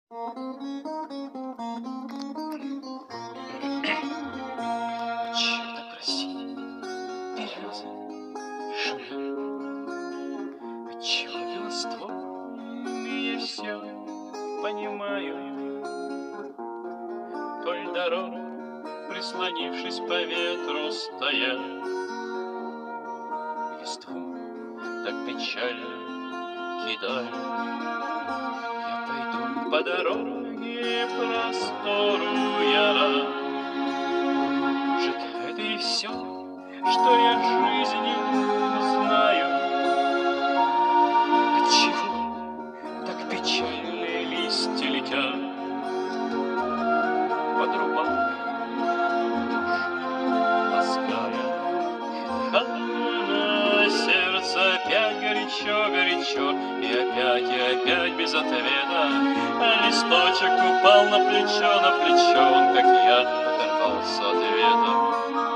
Чем так просить березы шумят? Отчего белоствольные все понимаю? Вдоль дорог, прислонившись по ветру, стоят, листву так печально кидают. Я пойду по дороге простору, я рад. Может, это и все, что я в жизни знаю? Отчего так печальные листья летят под рубах, душу лаская? На сердце опять горячо, и опять без ответа. А листочек упал на плечо, он, как я, оторвался от ветра.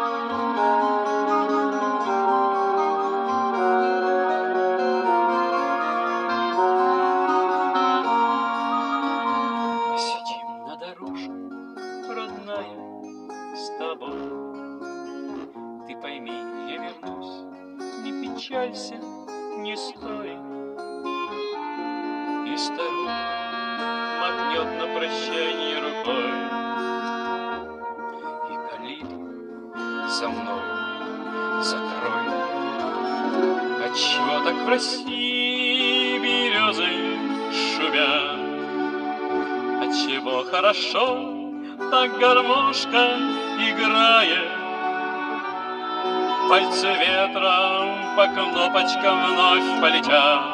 Посидим на дорожке, родная, с тобой. Ты пойми, я вернусь, не печалься, не стой. И старуха махнет на прощание рукой, и калитку за мной закрой. Отчего так в России березы шумят? Отчего хорошо так гармошка играет? Пальцы ветром по кнопочкам вновь полетят,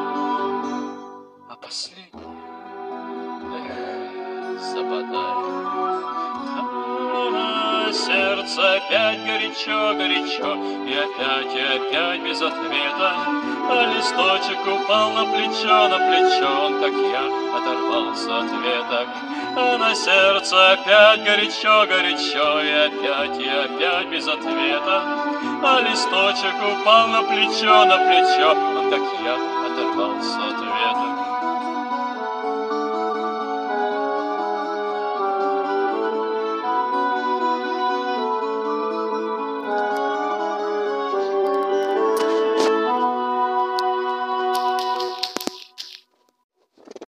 а последний западает. На сердце опять горячо, и опять без ответа. А листочек упал на плечо, он, как я, оторвался от веток. А на сердце опять горячо, и опять без ответа. А листочек упал на плечо, он, как я, оторвался от веток.